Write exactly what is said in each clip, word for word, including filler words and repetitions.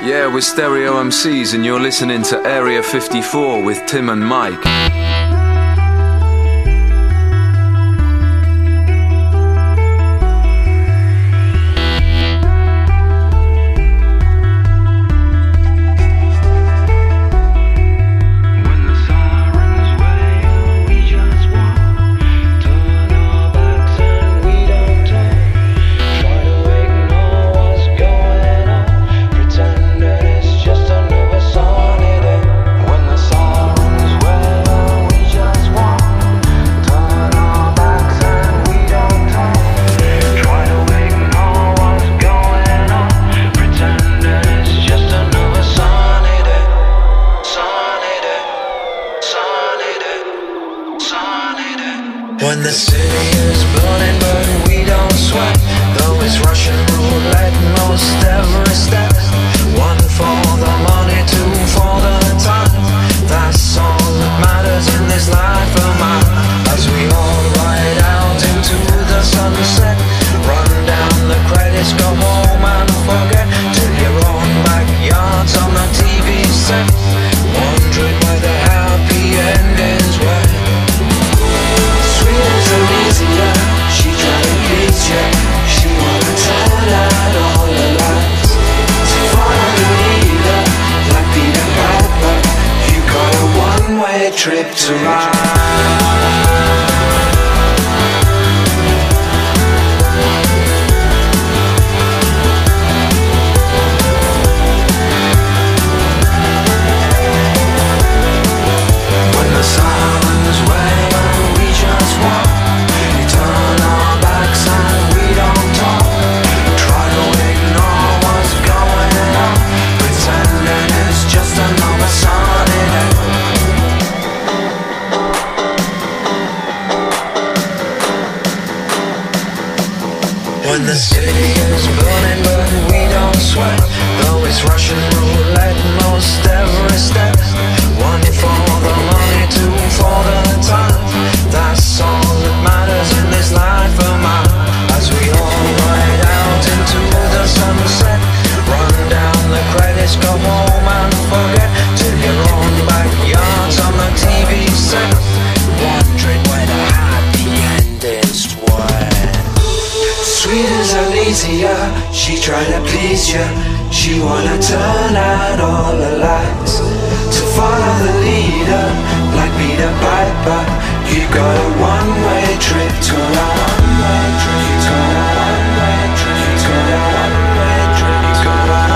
Yeah, we're Stereo M Cs and you're listening to Area fifty-four with Tim and Mike. When the city is burning but we don't sweat, though it's Russian roulette most every step. One for the money, two for the time. That's all that matters in this life of mine. As we all ride out into the sunset, run down the credits, go home and forget to your own backyards on the T V set, wondering where the happy endings were. Easier. She tried to please you. She wanna turn out all the lights to follow the leader, like Peter Piper. You got a one-way trip to ride. When the sirens wail, we just walk. Turn our backs and we don't talk. Try to ignore what's going on, pretending it's just another sunny day. When the city is burning but we don't sweat, though it's Russian roulette most every step. One for the money, two for the time. That's all that matters in this life of mine. As we all ride out into the sunset, run down the credits, go home and forget to your own backyards on the T V set, wondering where the happy endings were. Sweet as Alicia, she tried to please you. She wanna turn out all the lights to follow the leader, like Peter Piper. You got a one-way trip to ride. You got a one-way trip. You got a one-way trip. You got a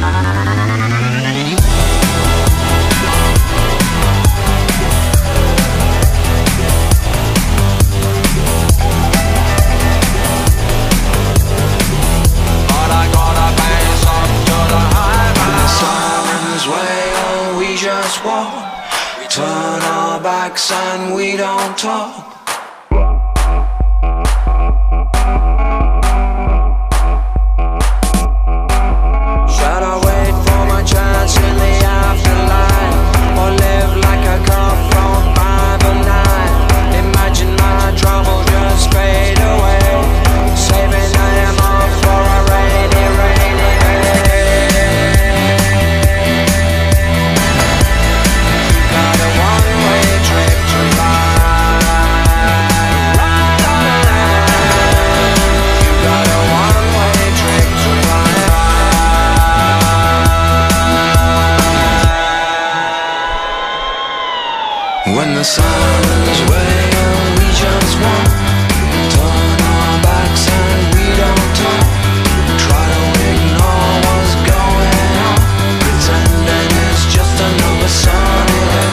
But I gotta bounce up to the high. When the sirens wail, we just walk. We turn our backs and we don't talk. Should I wait for my chance in the afterlife, or live like a car from five or nine? Imagine my trouble just fade away, saving them all for a rainy, rainy day. Got a one-way trip to ride. You got a one-way trip to ride. When the sirens wail, we just walk. Turn our backs and we don't talk. Try to ignore what's going on, pretending it's just another sunny day.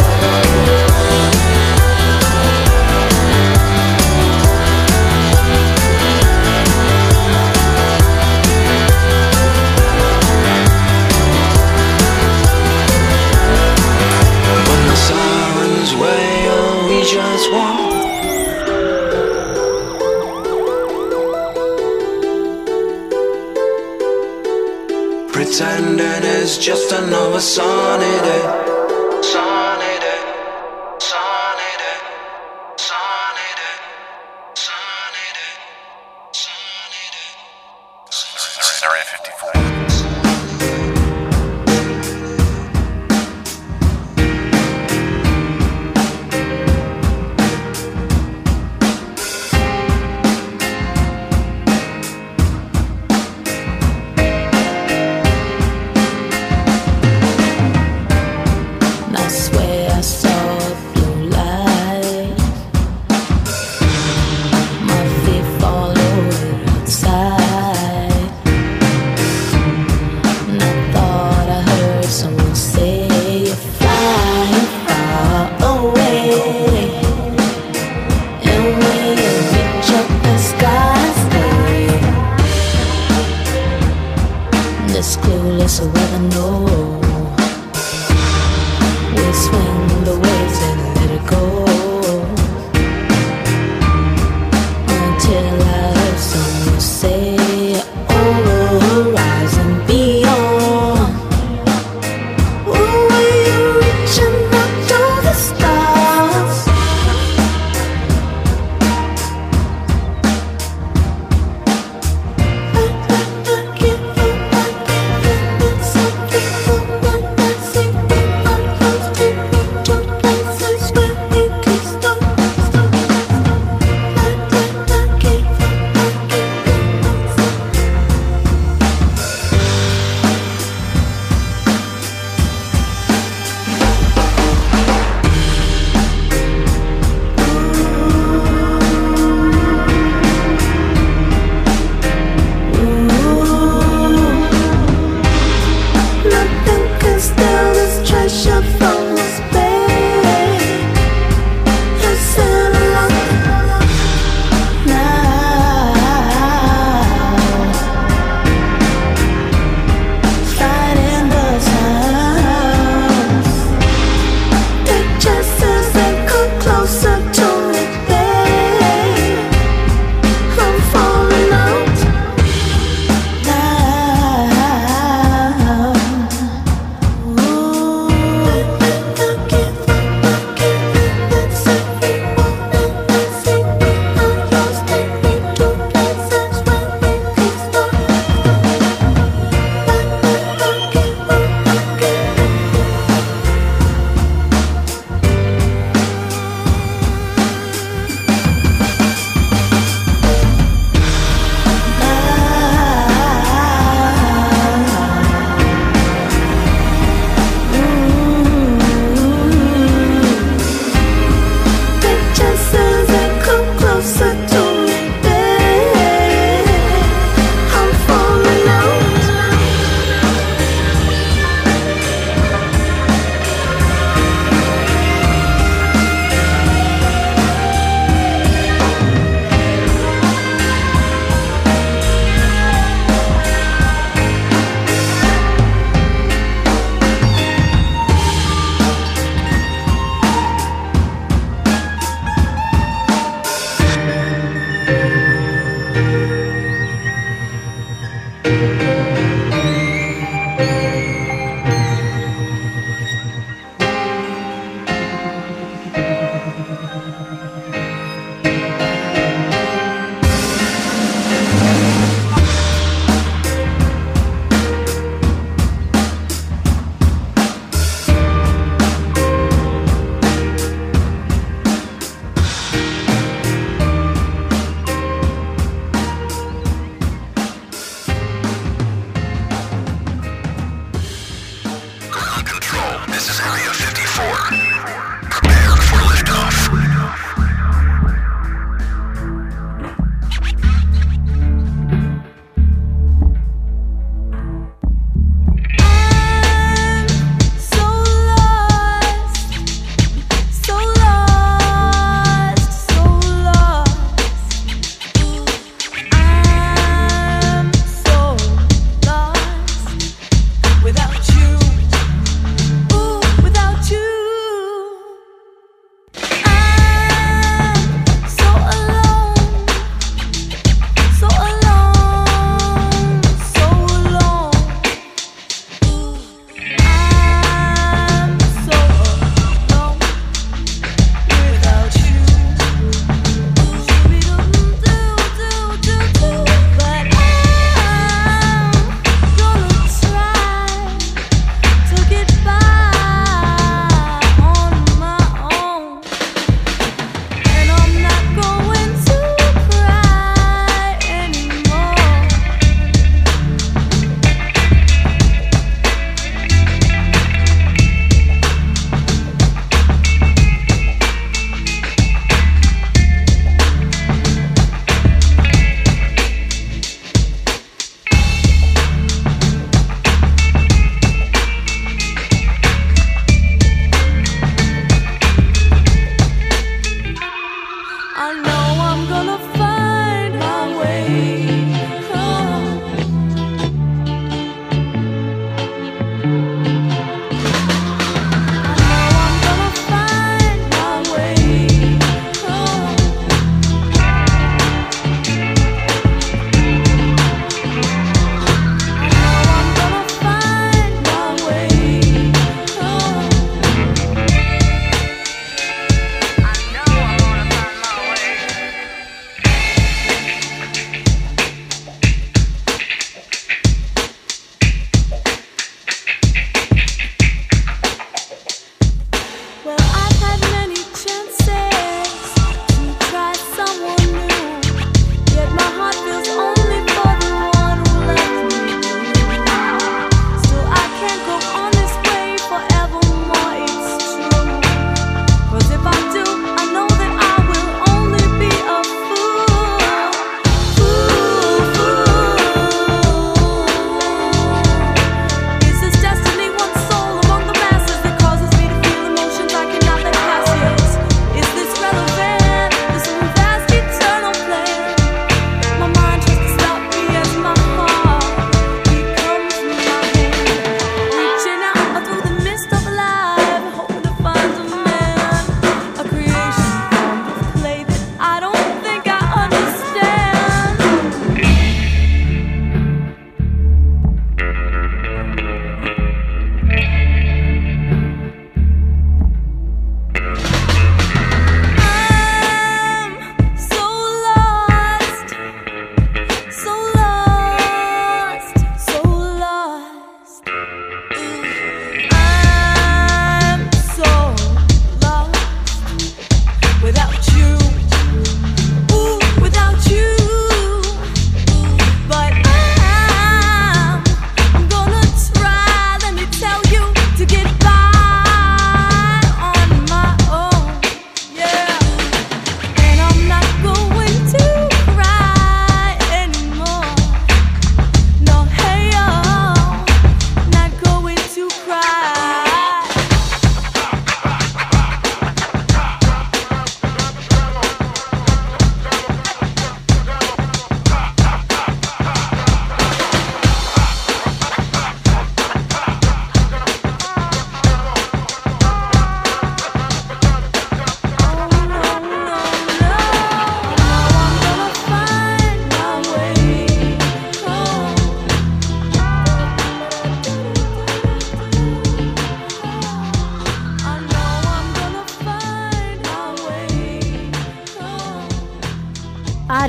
When the sirens wail, we just walk. Pretending it's just another sunny day. Sunny day. Sunny day. Sunny day. Sunny day. Sunny day. Area fifty-four. just clueless or rather no. We swing the waves and let it go until I heard someone say, over horizon beyond. Oh, we're reaching up to the stars. Without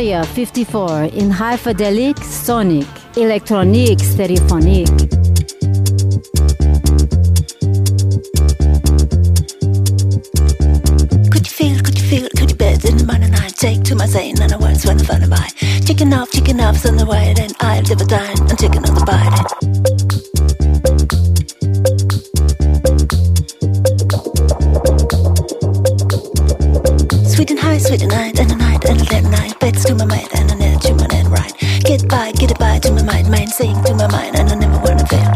Area fifty-four in Hyperdelic Sonic Electronique Stereophonique. Could you feel, could you feel, could you bet in the morning night? Take to my zane and I words when I find by. Chicken off, chicken off on the way, then I'll live a dine and chicken on the bite. Sweet and high, sweet and night, and a night, and a late night. Bets to my mind, and I never to my net right. Get by, get it by to my mind, mind sing to my mind, and I never wanna fail.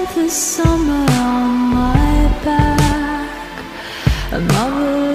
month of summer on my back. Another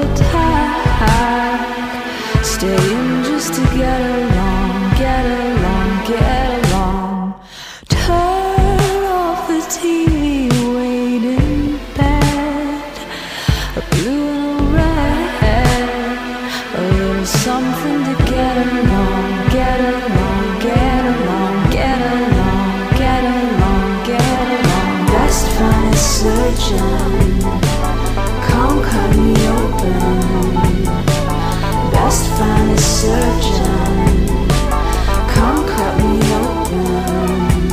attack. Staying just to get along, get along, get along. Turn off the T V, wait in bed. A blue and a red, a little something to get along, get along, get along, get along, get along, get along. Best find a surgeon, come cut me open. Best find a surgeon, come cut me open.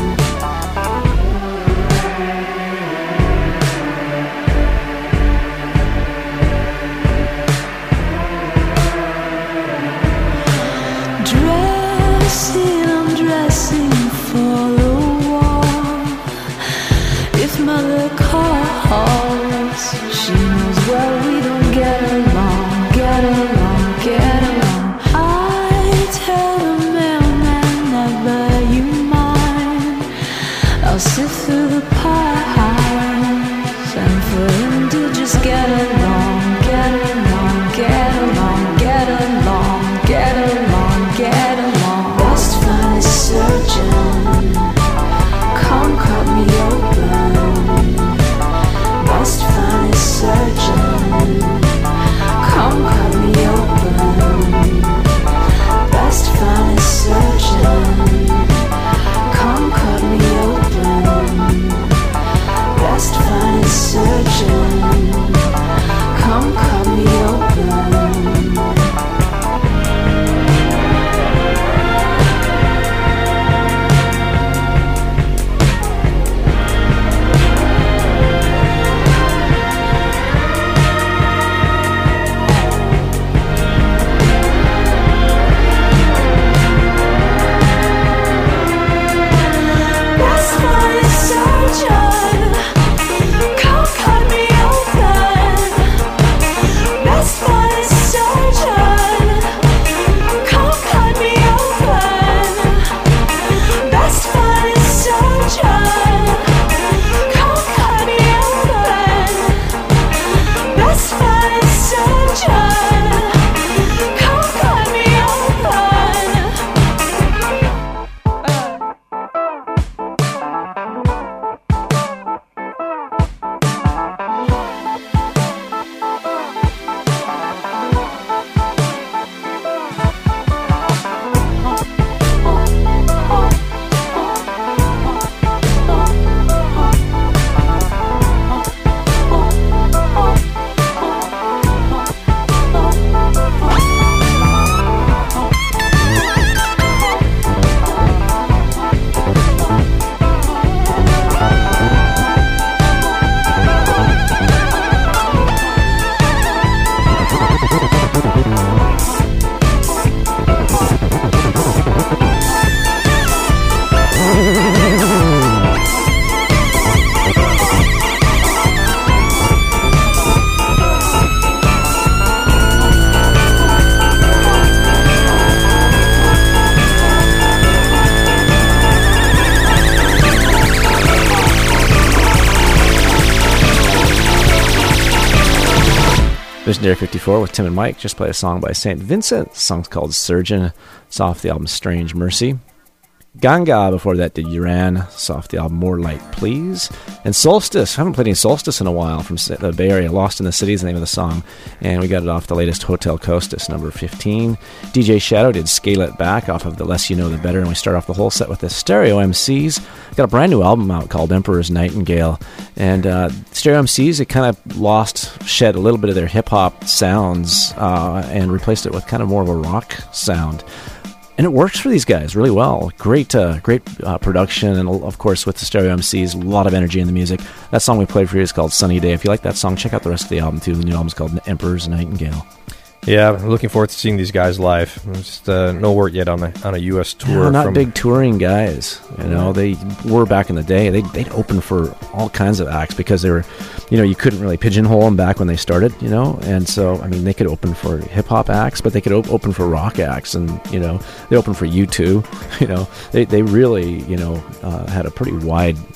Dressing, I'm dressing for the war. If mother calls, she knows well we don't get along, get along, get along. I tell the mailman never you mind. I'll sit through the pies and for him to just get along, get along, get along, get along, get along, get along. Best find a surgeon, come cut me open. Best find a surgeon, come cut me open. Best find a surgeon, come cut me open. Best find a surgeon, come cut me open. Best find a surgeon, come cut me open. Best find a surgeon, come cut me open. Best find a surgeon, come cut me open. Best find a surgeon, come cut me open. Visionary fifty-four with Tim and Mike. Just played a song by Saint Vincent. The song's called Surgeon. It's off the album Strange Mercy. Ganga before that did Uran. It's off the album More Light Please. And Solstice. I haven't played any Solstice in a while from the Bay Area. Lost in the City is the name of the song. And we got it off the latest Hotel Costas, number fifteen. D J Shadow did Scale It Back off of The Less You Know The Better. And we start off the whole set with the Stereo M Cs. Got a brand new album out called Emperor's Nightingale. And uh, Stereo M Cs, it kind of lost, shed a little bit of their hip-hop sounds uh, and replaced it with kind of more of a rock sound. And it works for these guys really well. Great uh, great uh, production, and of course with the Stereo M Cs, a lot of energy in the music. That song we played for you is called Sunny Day. If you like that song, check out the rest of the album too. The new album is called Emperor's Nightingale. Yeah, I'm looking forward to seeing these guys live. Just uh, no word yet on a on a U S tour. No, not from... big touring guys. You know, they were back in the day. They they'd open for all kinds of acts because they were, you know, you couldn't really pigeonhole them back when they started. You know, and so I mean, they could open for hip hop acts, but they could op- open for rock acts, and you know, they opened for U two. You know, they they really you know uh, had a pretty wide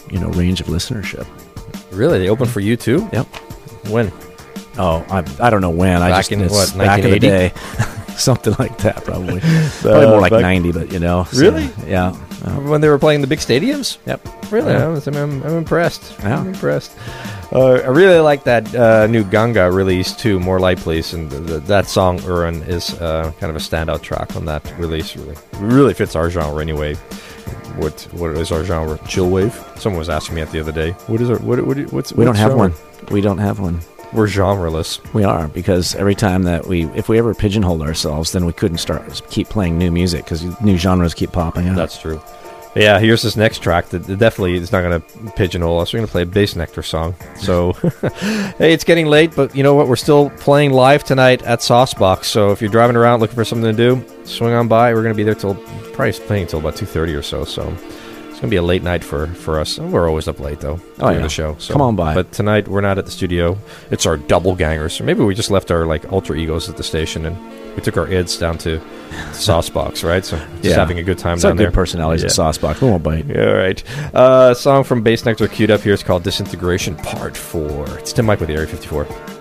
you know range of listenership. Really? They opened for you too? Yep. When? Oh, I I don't know when. I Back just in, it's what, back in the nineteen eighty? day, something like that probably. Probably more like back- ninety, but you know. so, Really? Yeah. Uh, When they were playing the big stadiums? yep. Really? Yeah. I was, I'm, I'm impressed. Yeah. I'm impressed. Uh, I really like that uh, new Ganga release too, More Light Please, and the, the, that song Uran is uh, kind of a standout track on that release. Really, really fits our genre anyway. What what is our genre? Chill wave. Someone was asking me that the other day. What is our what? what what's We don't what's have genre? one. We don't have one. We're genreless. We are, because every time that we, if we ever pigeonholed ourselves, then we couldn't start keep playing new music because new genres keep popping up. That's true. Yeah, here's this next track that definitely is not going to pigeonhole us. We're going to play a Bass Nectar song. So, hey, it's getting late, but you know what? We're still playing live tonight at Saucebox. So if you're driving around looking for something to do, swing on by. We're going to be there till probably playing till about two thirty or so. So it's going to be a late night for, for us. And we're always up late, though, Oh, doing yeah. the show. So. Come on by. But tonight, we're not at the studio. It's our double gangers. Or maybe we just left our like alter egos at the station and we took our ids down to, to Saucebox, right? So just Yeah. having a good time It's down our there. good personalities at Saucebox. We won't bite. Yeah, all right. Uh, song from Bass Nectar queued up here. It's called Disintegration Part four. It's Tim Mike with the Area fifty-four.